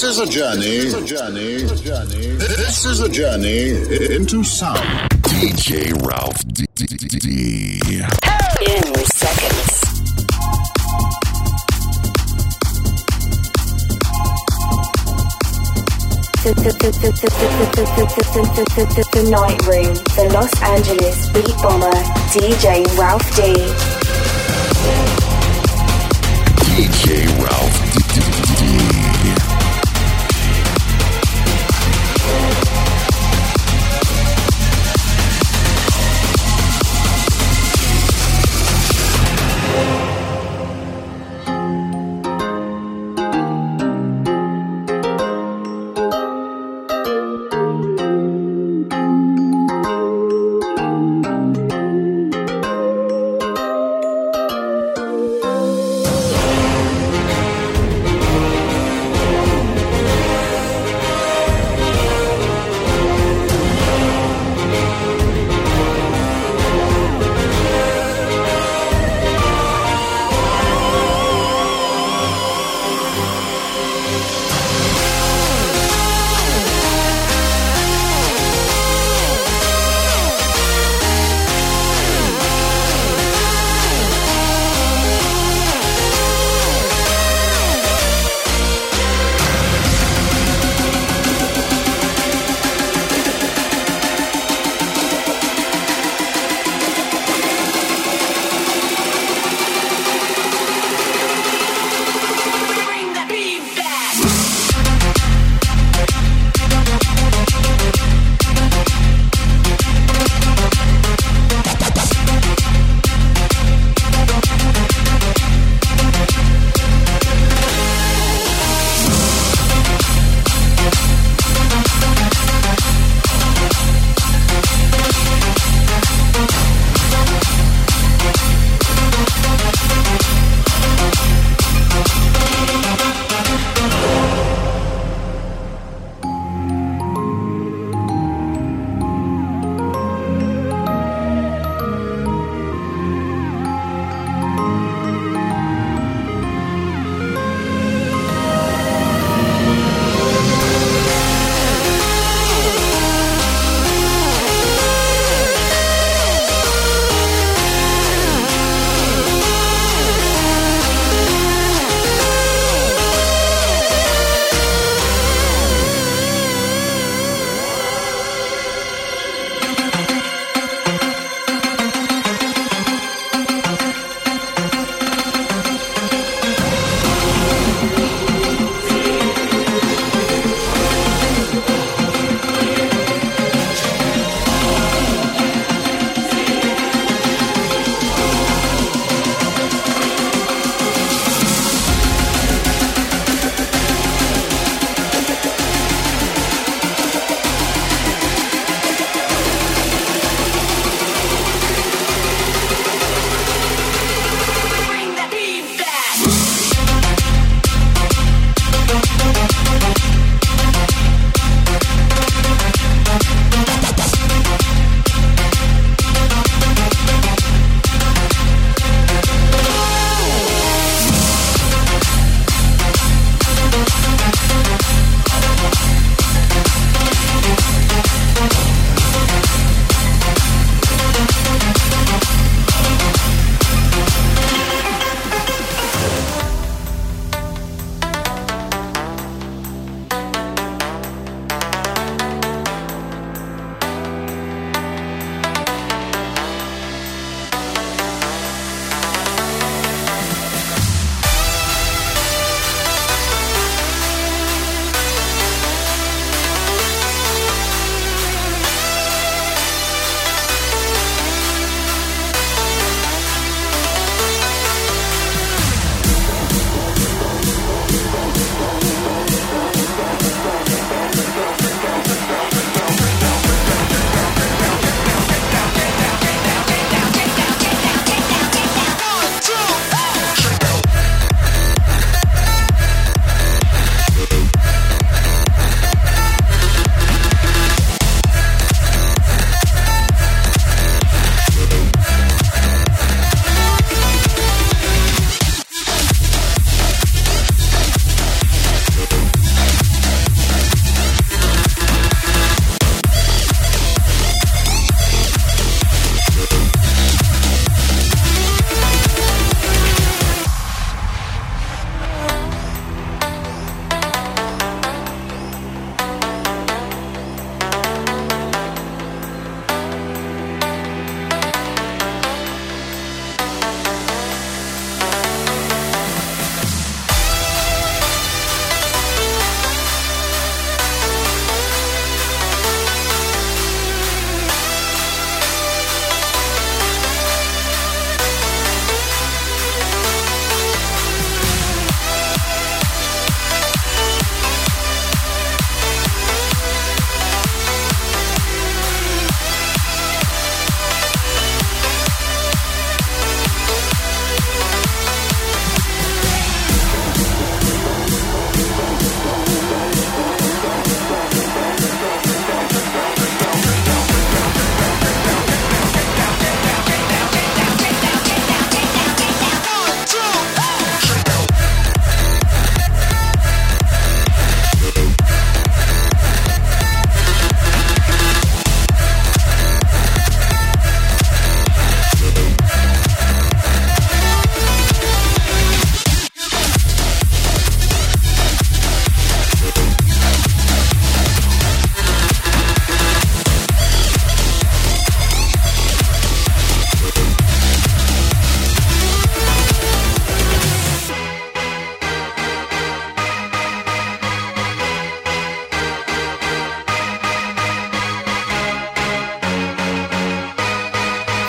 This is a journey. This is a journey into sound. DJ Ralph D. In seconds. The Night Room, the Los Angeles Beat Bomber, DJ Ralph D. DJ Ralph D.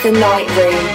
The Night Room.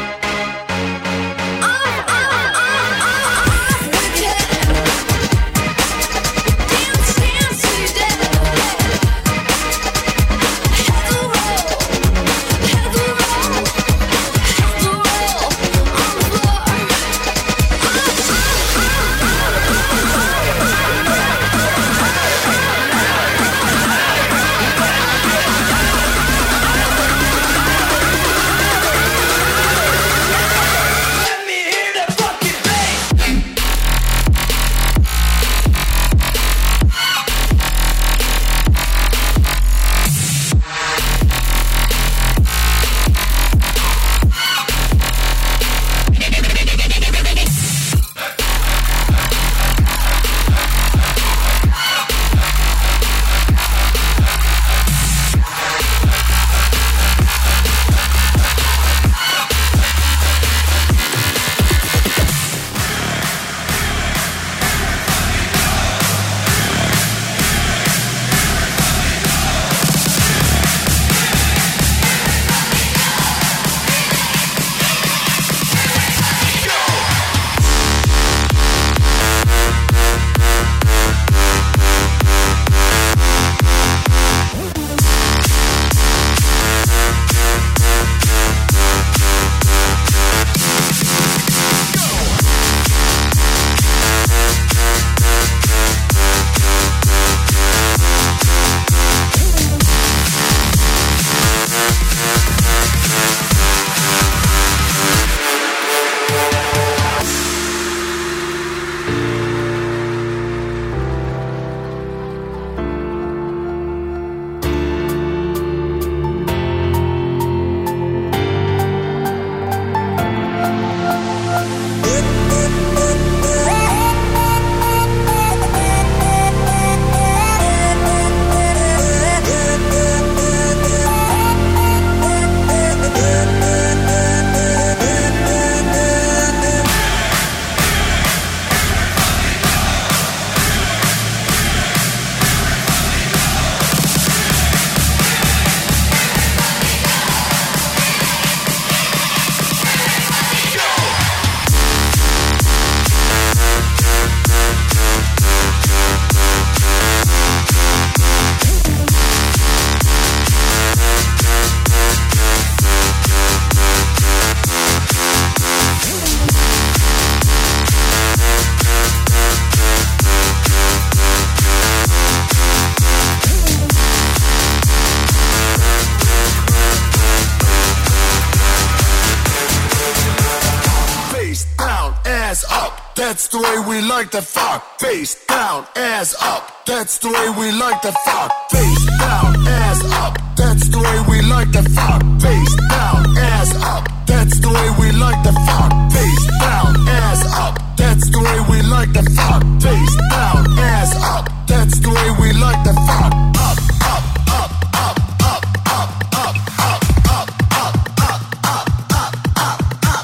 That's the way we like to fuck. Face down, ass up. That's the way we like to fuck. Face down, ass up. That's the way we like to fuck. Face down, ass up. That's the way we like to fuck. Face down, ass up. That's the way we like to fuck. Face down, ass up. That's the way we like to fuck. Up, up, up, up, up, up, up, up, up, up, up, up, up, up, up,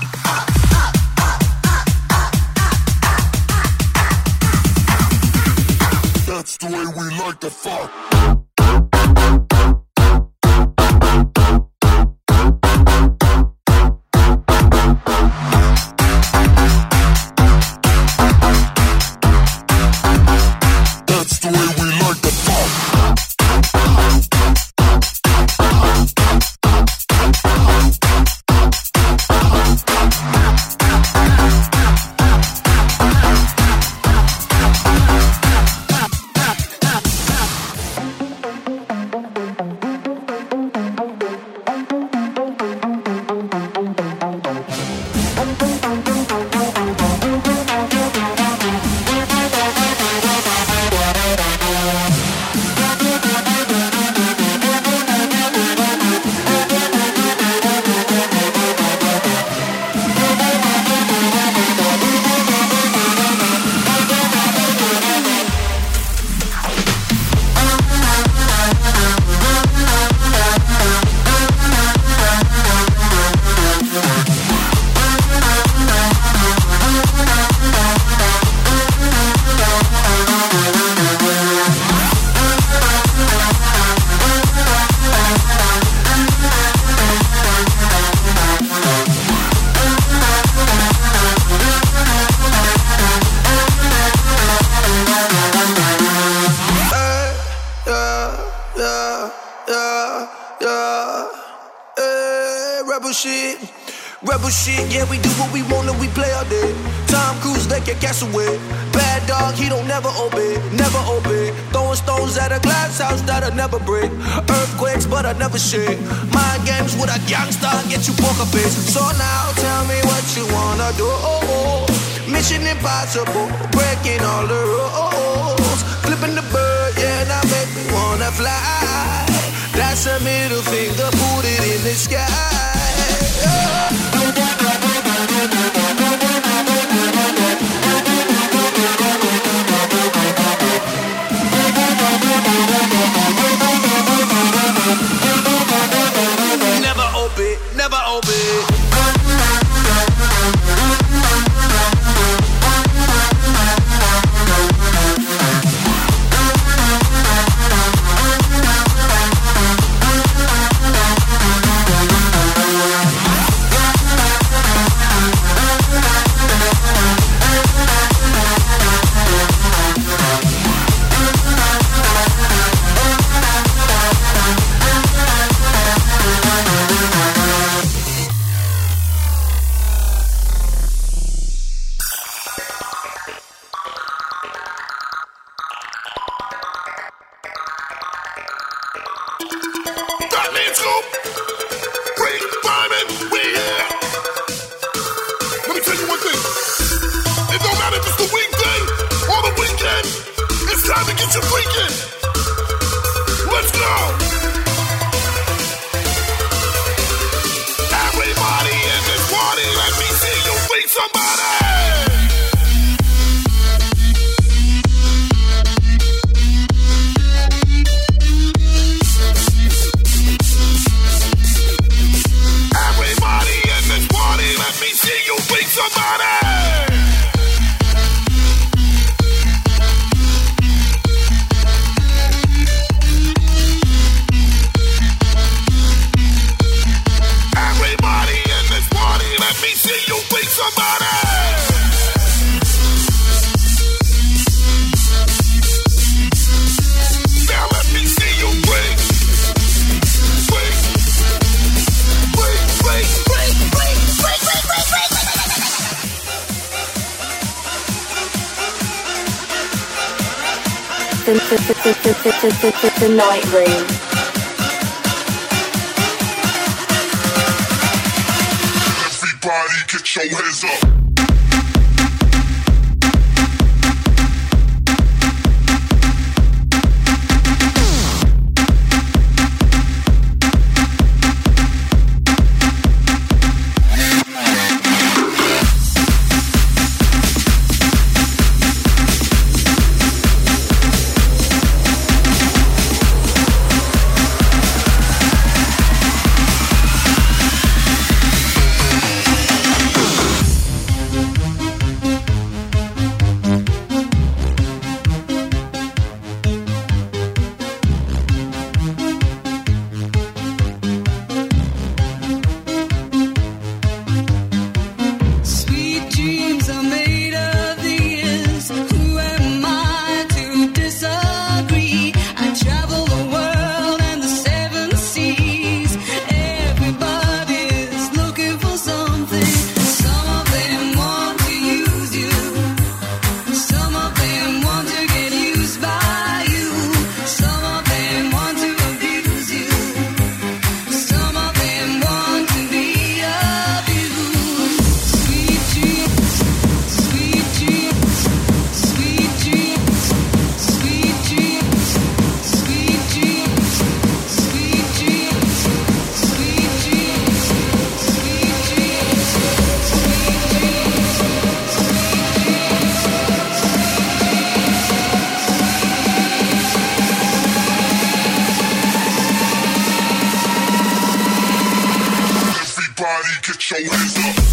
up. That's the way we like to fuck. That's the way we like to fuck. rebel shit. Rebel shit, yeah, we do what we want and we play all day. Tom Cruise like a castaway. Bad dog, he don't never obey, never obey. Throwing stones at a glass house that'll never break. Earthquakes, but I never shake. Mind games with a gangster, get you poker face. So now tell me what you wanna do. Mission impossible, breaking all the rules. Flipping the bird, yeah, now make me wanna fly. That's a middle finger, put it in the sky. Never obey, never obey. The Night Room. Everybody get your hands up. Get your hands up.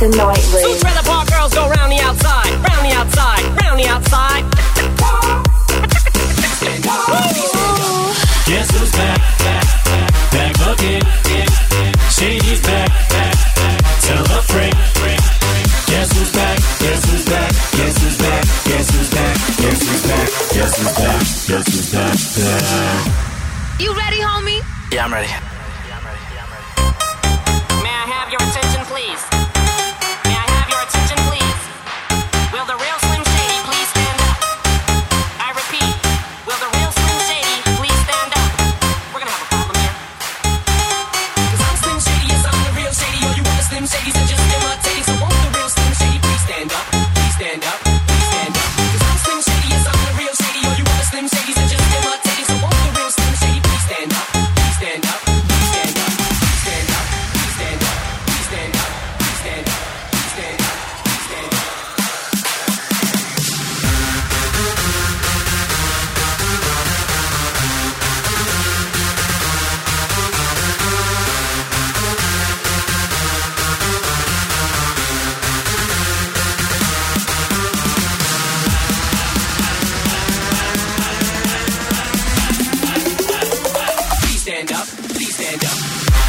the night room. Two trailer park girls go round the outside, round the outside, round the outside. Guess who's back, back again. Shady's back, tell a friend. Guess who's back, guess who's back, guess who's back, guess who's back, guess who's back, guess who's back, guess who's back. You ready, homie? Yeah, I'm ready. May I have your attention, please? May I have your attention, please? Will the real Slim Shady please stand up? I repeat, will the real Slim Shady please stand up? We're gonna have a problem here. 'Cause I'm Slim Shady, yes, I'm the real Shady. All you other Slim Shadys are just imitating. So won't the real Slim Shady please stand up? Please stand up, please stand up. 'Cause I'm Slim Shady, yes, I'm the real Shady. All you other Slim Shadys are just imitating. So won't the real Slim Shady please stand up? Please stand up, please stand up, please stand up, please stand up, please stand up, please stand up, please stand up, please stand up. Please stand up, please stand up.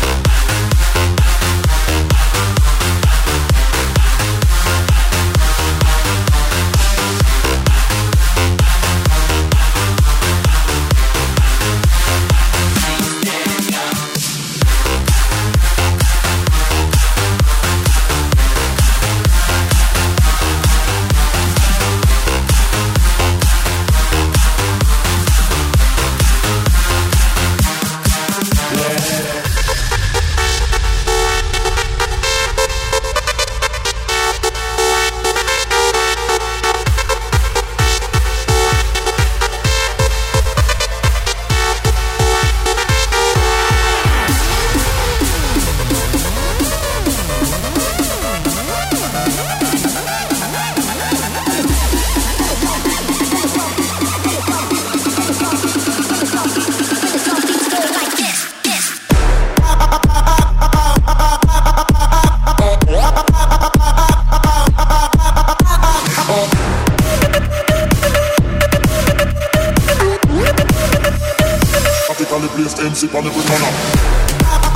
Practically placed MC on every corner.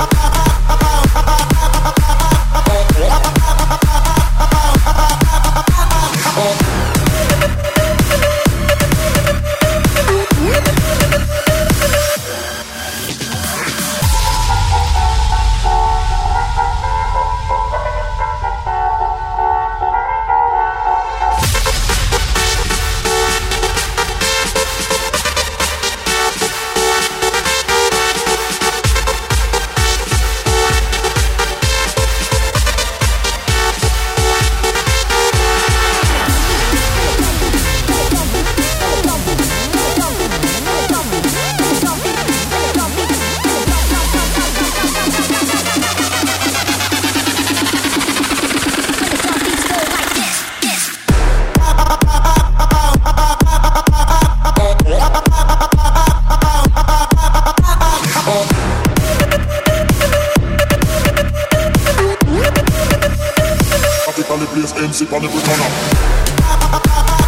Practically placed MC on every corner.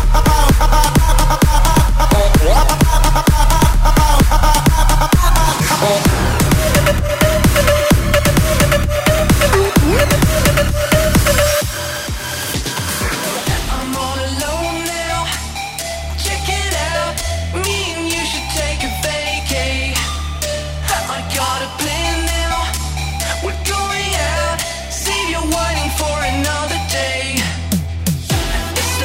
I'm all alone now. Check it out. Me and you should take a vacay. I got a plan now. We're going out. Save your whining for another day. It's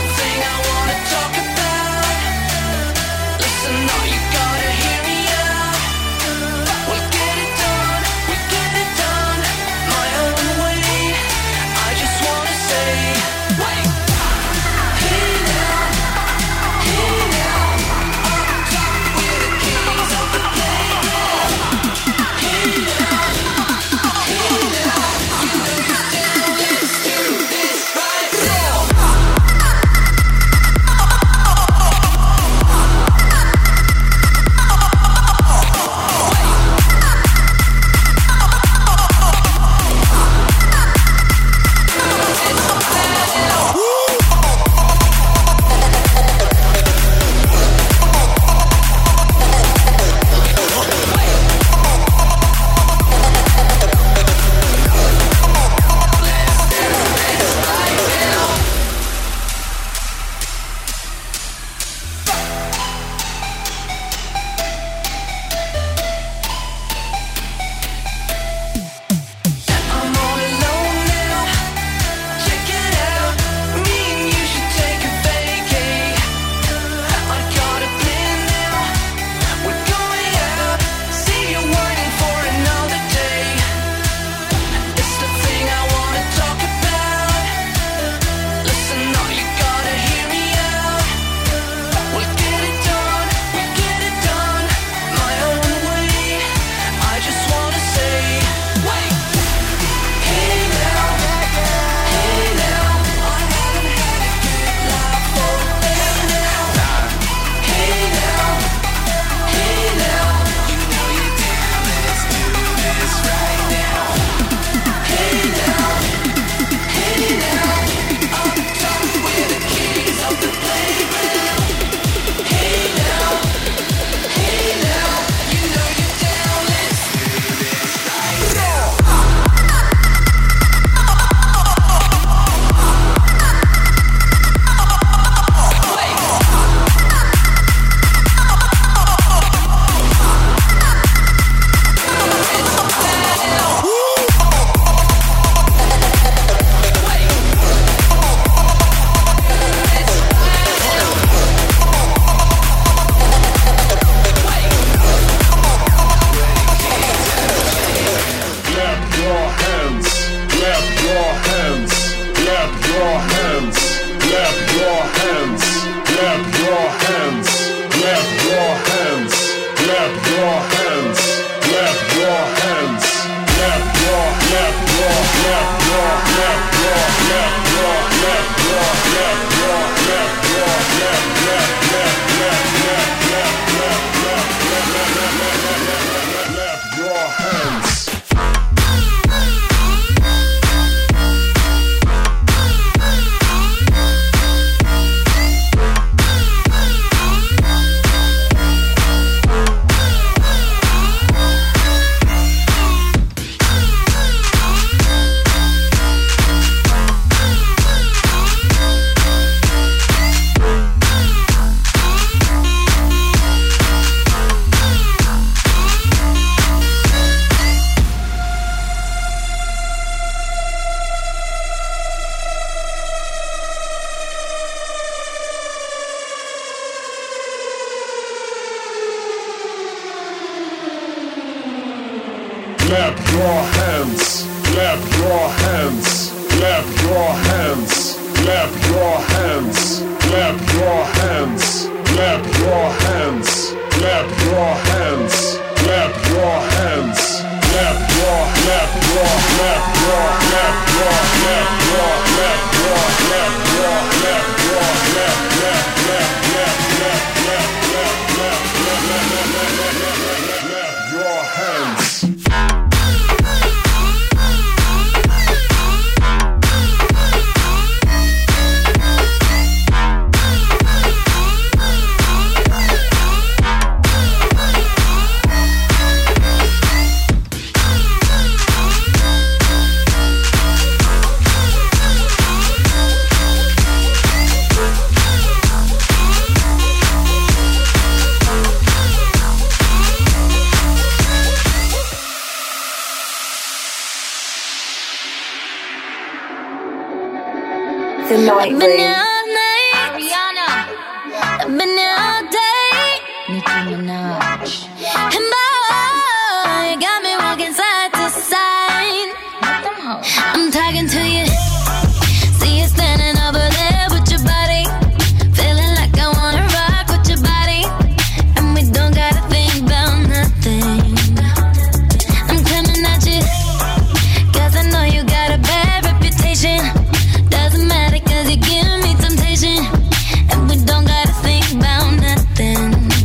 The Night Room. Ariana. I've been here all day. Nicki Minaj. And boy, you got me walking side to side. I'm talking to you. See you standing over there with your body. Feeling like I wanna rock with your body. And we don't gotta think about nothing. I'm coming at you. Cause I know you got a bad reputation. Doesn't matter cause you give me temptation. And we don't gotta think about nothing.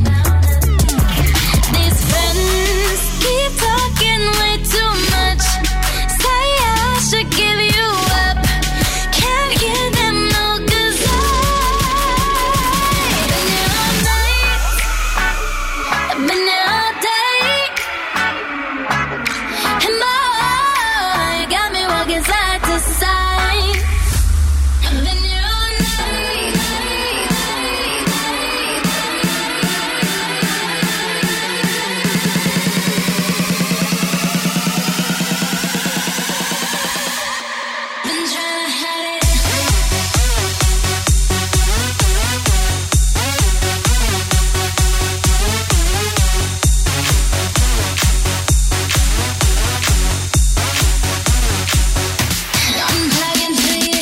These friends keep talking way too much. Say I should give you up. Can't hear them no cause I've been here all night. I've been here all day. And boy, you got me walking side to side. I've been here all night. Been trying to hide it. I'm talking to you.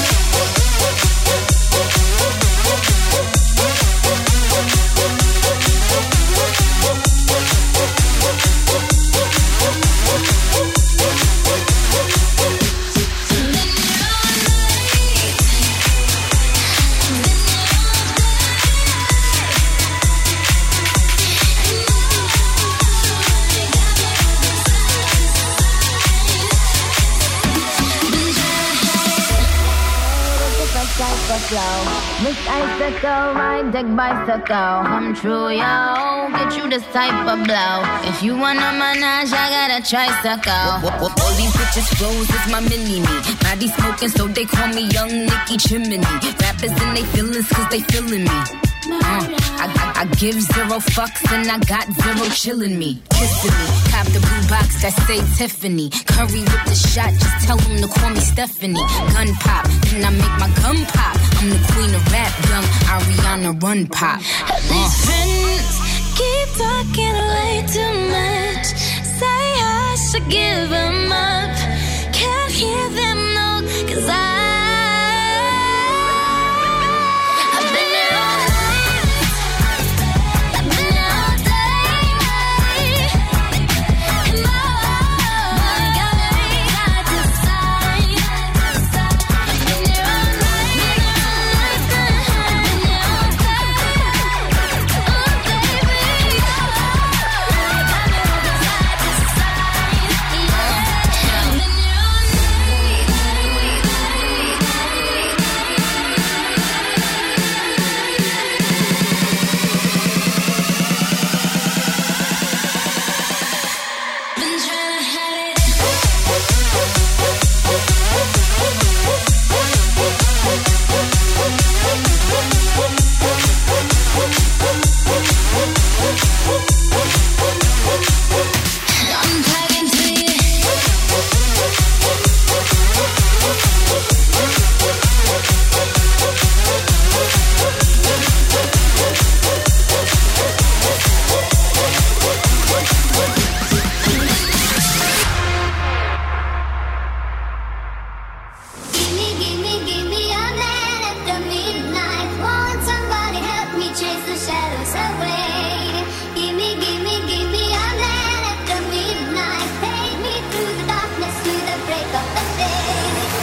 Miss Icicle, ride deck bicycle. Come true, yo. Get you this type of blow. If you wanna manage, I got a tricycle. All these bitches flows is my mini-me. Body smoking, so they call me Young Nicky Chimney. Rappers in they feelings, cause they feeling me. I give zero fucks and I got zero chillin' me. Kissing me, cop the blue box that say Tiffany. Curry with the shot, just tell them to call me Stephanie. Gun pop, then I make my gun pop. I'm the queen of rap, young Ariana Run Pop. These friends keep talking way too much. Say I should give them up. Can't hear them no, cause I've been here all night. I've been here all day. And boy, you got me side to side. I've been here all night. I've been here all day. Oh, baby. You got me walking side to side. I've been here all been trying to hide it. I'm talking to you. Give me a man after midnight. Won't somebody help me chase the shadows away? Give me a man after midnight. Take me through the darkness to the break of the day.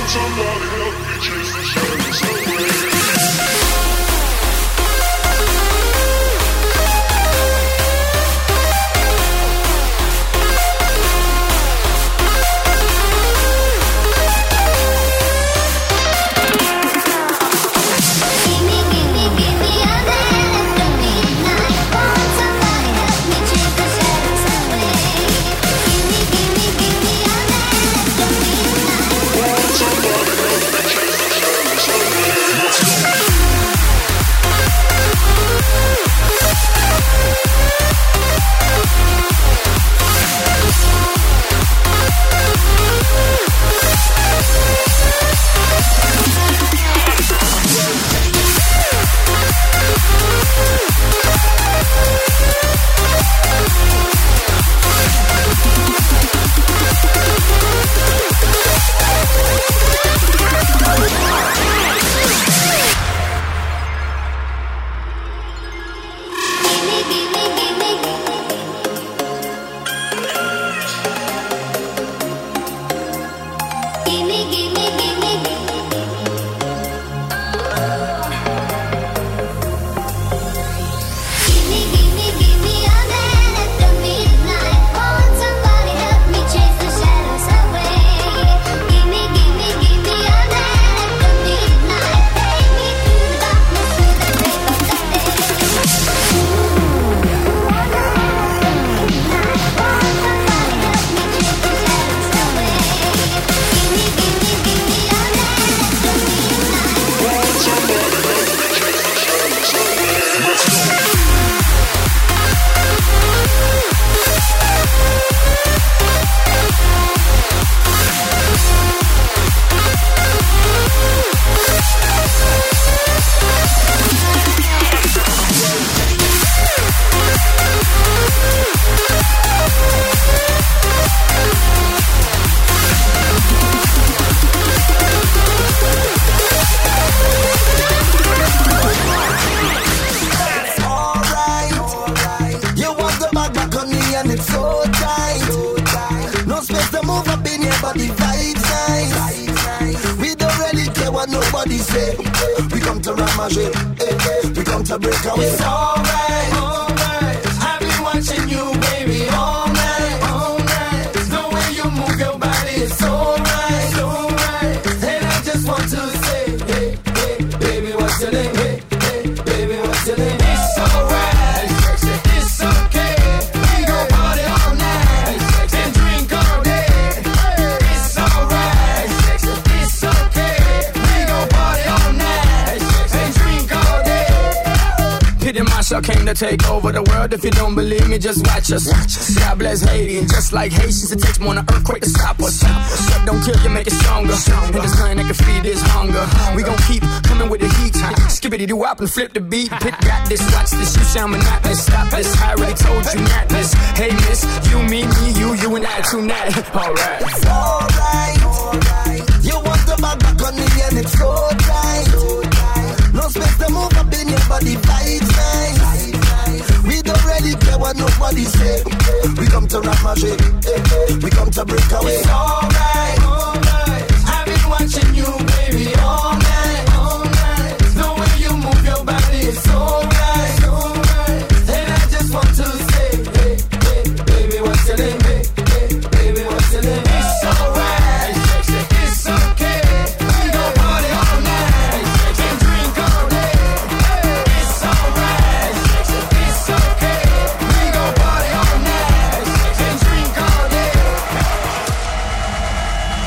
nobody say. We come to ramage, we come to break away. It's alright, alright. I've been watching you, baby, all night. The way you move your body, it's alright, alright. And I just want to say, hey, hey, baby, what's your name? Hey, hey, baby, what's your name? It's alright, it's okay. We gon' party all night and drink all day. It's alright, it's okay. We gon' party all night and drink all day. Pity Marshall came to take over the world. If you don't believe me, just watch us. God bless Haiti, and just like Haitians, it takes more than an earthquake to stop us. What don't kill you, make it stronger. And there's nothing that can feed this hunger. We gon' keep coming with the heat. Skippity-doo-wop and flip the beat. Pit got this, watch this, you sound monotonous. Stop this, I already told you not this. Hey miss, you, me, you and I tonight. Alright. It's alright, alright. You want the back on me and it's so tight. No space to move up in your body, vibes nice. We don't really care what nobody say. We come to ramage, we come to break away. It's alright, alright. I've been watching you, baby, all night. The way you move your body, it's alright, alright. And I just want to say, hey, hey, baby, what's your name? Hey, hey, baby, what's your name? It's alright, it's okay. We gon' party all night and drink all day. It's alright, it's okay. We gon' party all night and drink all day.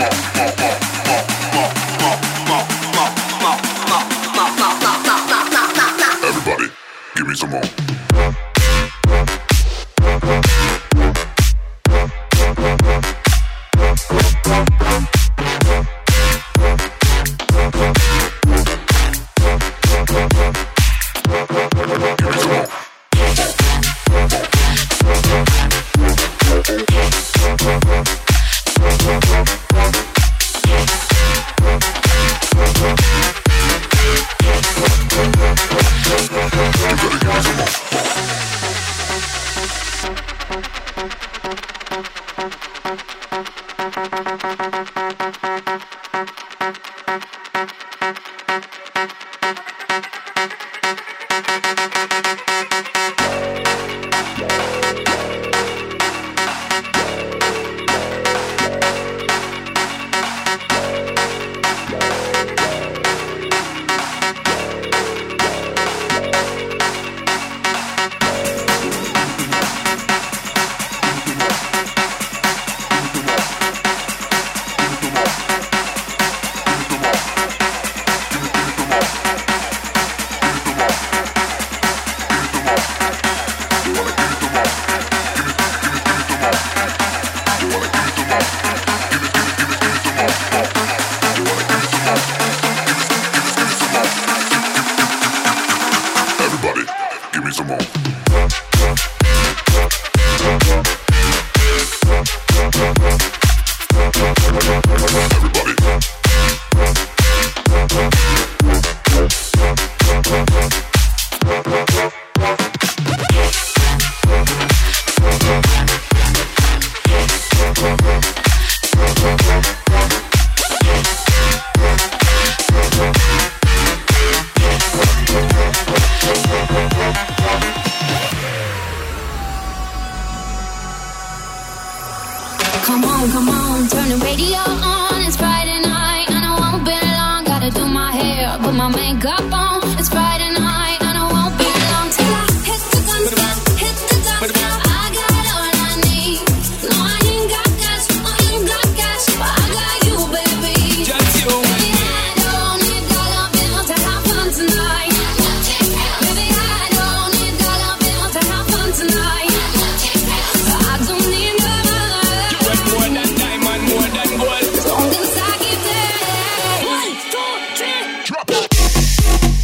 Everybody, give me some more. Come on, turn the radio on. It's Friday night and I won't be long. Gotta do my hair, put my makeup on. It's Friday night and I won't be long till I hit the gun stop, hit the gun stop. I got all I need. No, I ain't got cash, but I got you, baby. Just you. Baby, I don't need dollar bills to have fun tonight. Baby, I don't need dollar bills to have fun tonight. I don't need more than diamond, more than gold. as long as I keep there. 1, 2, 3, drop it.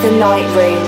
The Night Room.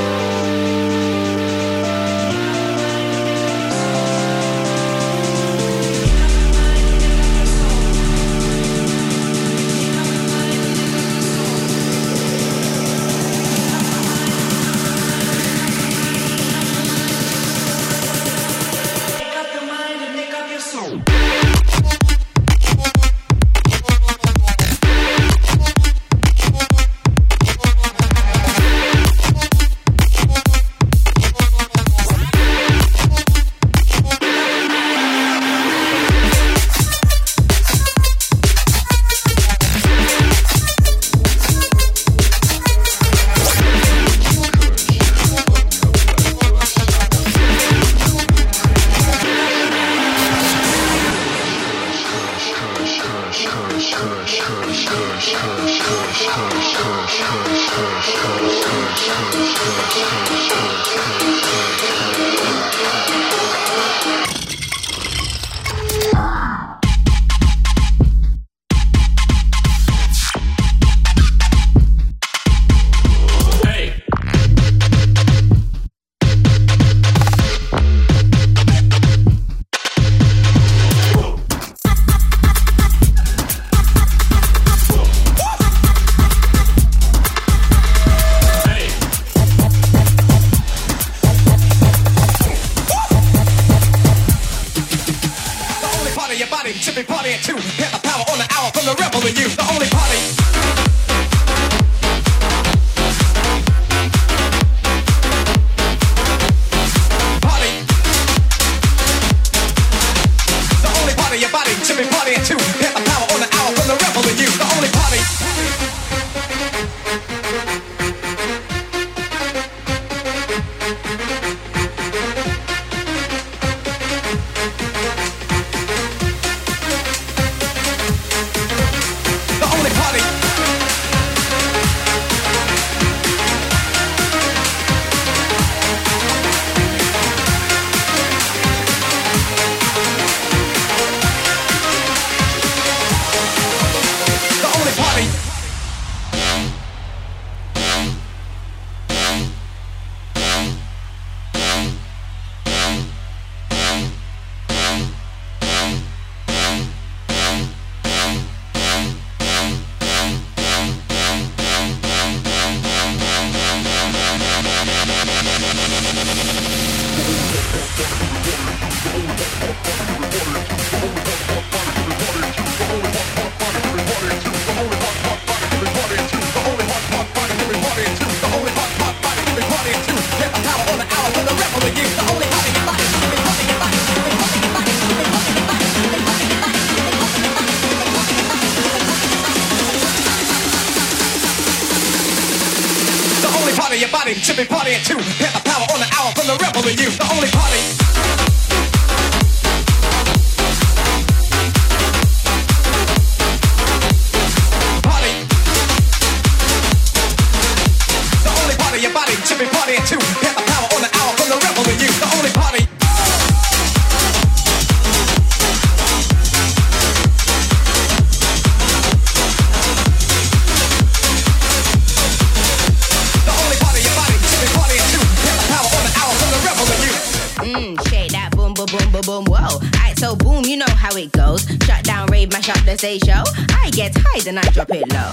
Then I drop it low.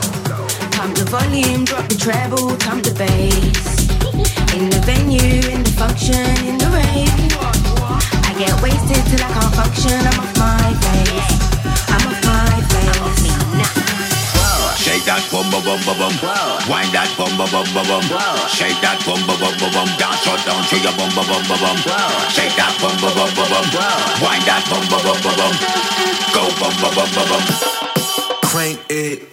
Pump the volume, drop the treble, pump the bass. In the venue, in the function, in the rave. I get wasted till I can't function. I'm off my face. I'm off my face. Shake that bum bum bum bum bum. Wind that bum bum bum bum bum. Shake that bum bum bum bum bum. Dance or down to your bum bum bum bum bum. Shake that bum bum bum bum bum. Wind that bum bum bum bum bum. Go bum bum bum bum bum. Crank it.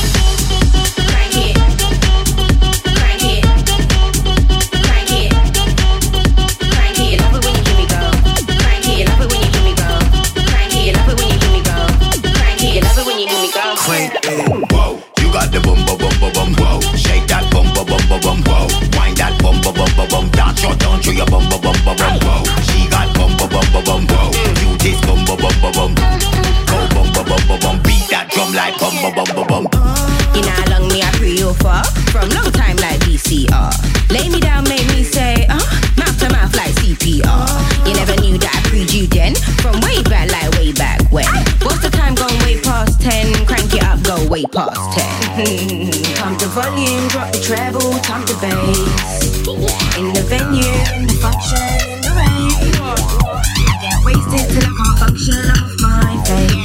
Crank it. Crank it. Crank it. Crank it. Love it when you give me go. Crank it. Love it when you give me go. Crank it. Love it when you give me go. Crank it. Love it when you give me go. Crank it. Whoa, you got the bum bum bum bum bum. Whoa, shake that bum bum bum bum bum. Whoa, wind that bum bum bum bum bum. Dance your down to your bum bum bum bum bum. Whoa, she got bum bum bum bum bum. Whoa, you this bum bum bum bum bum. Go bum bum bum bum bum. Beat that drum like bum bum bum bum bum. You know how long me I pre you for? From long time like BC. VCR. Lay me down, make me say, mouth to mouth like CPR. You never knew that I proved you then, from way back like way back when. What's the time gone way past 10? Crank it up, go way past 10. Pump the volume, drop the treble, pump the bass. In the venue, in the function, in the rave. I get wasted till I can't function off my face.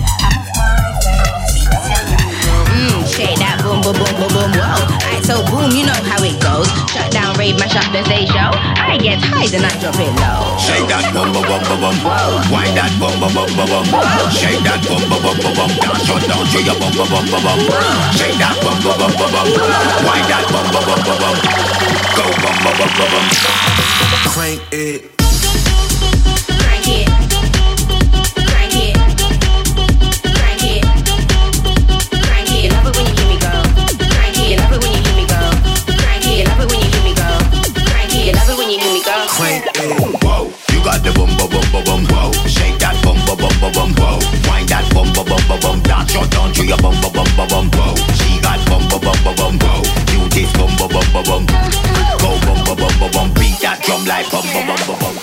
Shake that boom, boom, boom, boom, boom, whoa. Alright, so boom, you know how it goes. Shut down, rave, mash up the stage show. I get high, then I drop it low. Shake that boom, boom, boom, boom, boom. Wind that boom, boom, boom, boom, boom. Shake that boom, boom, boom, boom, boom. Dance shut down to your boom, boom, boom, boom, boom. Shake that boom, boom, boom, boom, boom. Wind that boom, boom, boom, boom, boom. Go boom, boom, boom, boom, boom. Crank it. Crank it. Crank it. Crank it. Crank it. Love it when you hear me go. Crank it. Love it when you hear me go. Crank it. Love it when you hear me go. Crank it. Love it when you hear me go. Crank it. Whoa, you got the boom, boom, boom, boom, boom. Whoa, shake that boom, boom, boom, boom, boom. Whoa, wind that boom, boom, boom, boom, boom. Dance shut down to your boom, boom, boom, boom, boom. Whoa, she got boom, boom, boom, boom, boom. Whoa, you this boom, boom, boom, boom, boom. Go boom, boom, boom, boom, boom. Beat that drum like boom, boom, boom, boom, boom.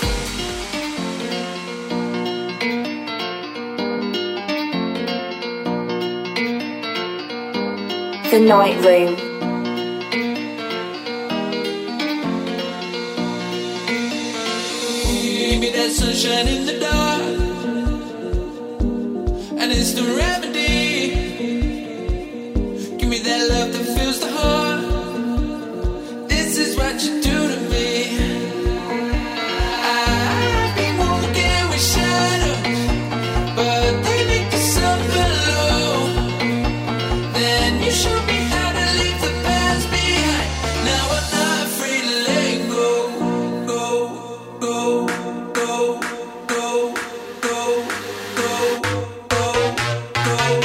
The Night Room. Give me that sunshine in the dark, and it's the remedy. Give me that love that fills the heart. This is what you do to me. I've been walking with shadows, but they make me suffer low. Then you show me how to leave the past behind. Now I'm not afraid to let go, go, go, go, go, go, go, go, go.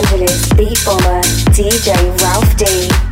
Angeles beat bomber DJ Ralph D.